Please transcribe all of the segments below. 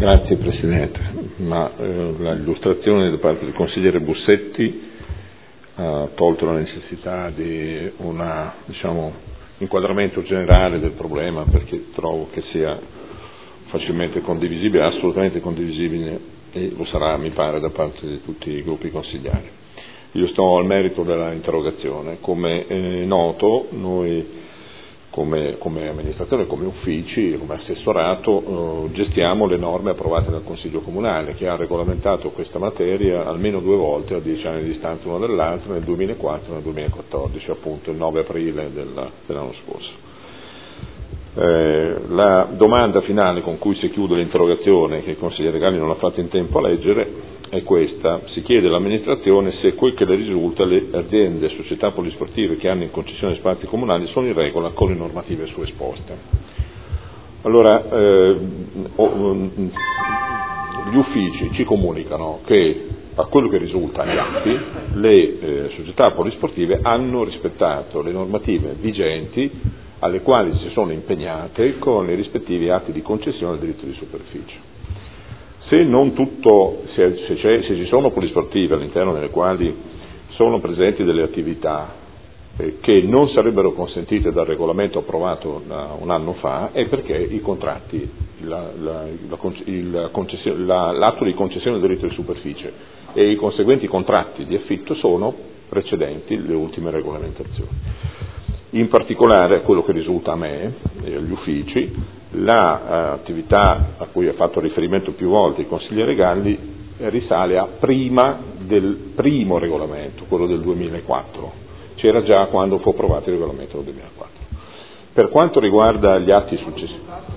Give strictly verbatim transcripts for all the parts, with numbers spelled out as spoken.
Grazie Presidente, ma eh, l'illustrazione da parte del consigliere Bussetti ha tolto la necessità di un diciamo, inquadramento generale del problema, perché trovo che sia facilmente condivisibile, assolutamente condivisibile, e lo sarà mi pare da parte di tutti i gruppi consigliari. Io sto al merito dell'interrogazione. Come è noto, noi come, come amministrazione, come uffici, come assessorato, eh, gestiamo le norme approvate dal Consiglio Comunale, che ha regolamentato questa materia almeno due volte a dieci anni di distanza l'una dall'altra, nel duemilaquattro e nel duemilaquattordici, appunto il nove aprile del, dell'anno scorso. Eh, la domanda finale con cui si chiude l'interrogazione, che il consigliere Galli non ha fatto in tempo a leggere, è questa. Si chiede all'amministrazione se quel che le risulta le aziende e società polisportive che hanno in concessione spazi comunali sono in regola con le normative su esposte. Allora, eh, gli uffici ci comunicano che, a quello che risulta agli atti, le eh, società polisportive hanno rispettato le normative vigenti alle quali si sono impegnate con i rispettivi atti di concessione del diritto di superficie. Se non tutto, se, se, se ci sono polisportive all'interno delle quali sono presenti delle attività eh, che non sarebbero consentite dal regolamento approvato da un anno fa, è perché i contratti, la, la, la, il concession, la, l'atto di concessione del diritto di superficie e i conseguenti contratti di affitto sono precedenti le ultime regolamentazioni. In particolare, a quello che risulta a me e agli uffici, l'attività a cui ha fatto riferimento più volte il consigliere Galli risale a prima del primo regolamento, quello del duemilaquattro. C'era già quando fu approvato il regolamento del duemilaquattro. Per quanto riguarda gli atti successivi,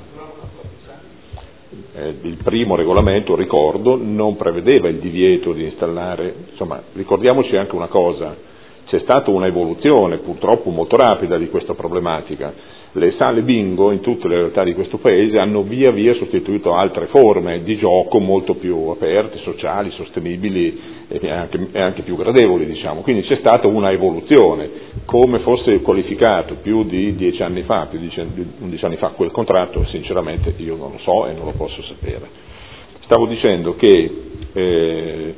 eh, il primo regolamento, ricordo, non prevedeva il divieto di installare, insomma, ricordiamoci anche una cosa. C'è stata una evoluzione purtroppo molto rapida di questa problematica. Le sale bingo in tutte le realtà di questo Paese hanno via via sostituito altre forme di gioco molto più aperte, sociali, sostenibili e anche, e anche più gradevoli, diciamo. Quindi c'è stata una evoluzione. Come fosse qualificato più di dieci anni fa, più di undici anni fa quel contratto, sinceramente io non lo so e non lo posso sapere. Stavo dicendo che eh,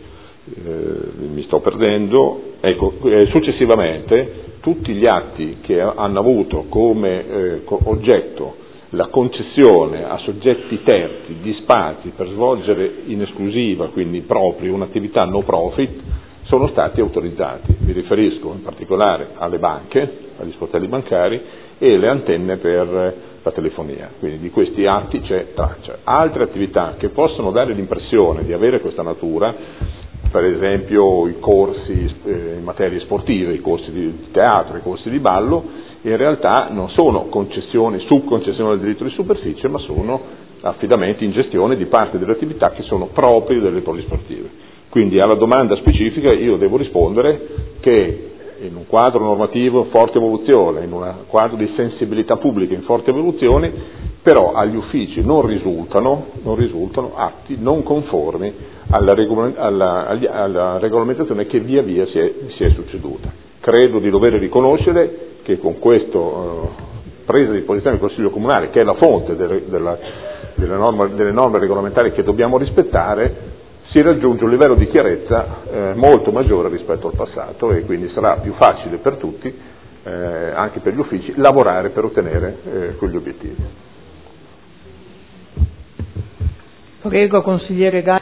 Eh, mi sto perdendo, ecco, eh, successivamente tutti gli atti che hanno avuto come eh, oggetto la concessione a soggetti terzi di spazi per svolgere in esclusiva, quindi proprio, un'attività no profit, sono stati autorizzati. Mi riferisco in particolare alle banche, agli sportelli bancari e le antenne per la telefonia, quindi di questi atti c'è traccia. Altre attività che possono dare l'impressione di avere questa natura, per esempio i corsi eh, in materie sportive, i corsi di teatro, i corsi di ballo, in realtà non sono concessioni, subconcessioni del diritto di superficie, ma sono affidamenti in gestione di parte delle attività che sono proprie delle polisportive. Quindi alla domanda specifica io devo rispondere che in un quadro normativo in forte evoluzione, in un quadro di sensibilità pubblica in forte evoluzione, però agli uffici non risultano, non risultano atti non conformi alla, regola, alla, alla regolamentazione che via via si è, si è succeduta. Credo di dover riconoscere che con questa uh, presa di posizione del Consiglio Comunale, che è la fonte delle, della, delle, norme, delle norme regolamentari che dobbiamo rispettare, si raggiunge un livello di chiarezza eh, molto maggiore rispetto al passato, e quindi sarà più facile per tutti, eh, anche per gli uffici, lavorare per ottenere eh, quegli obiettivi. Prego, consigliere Galli.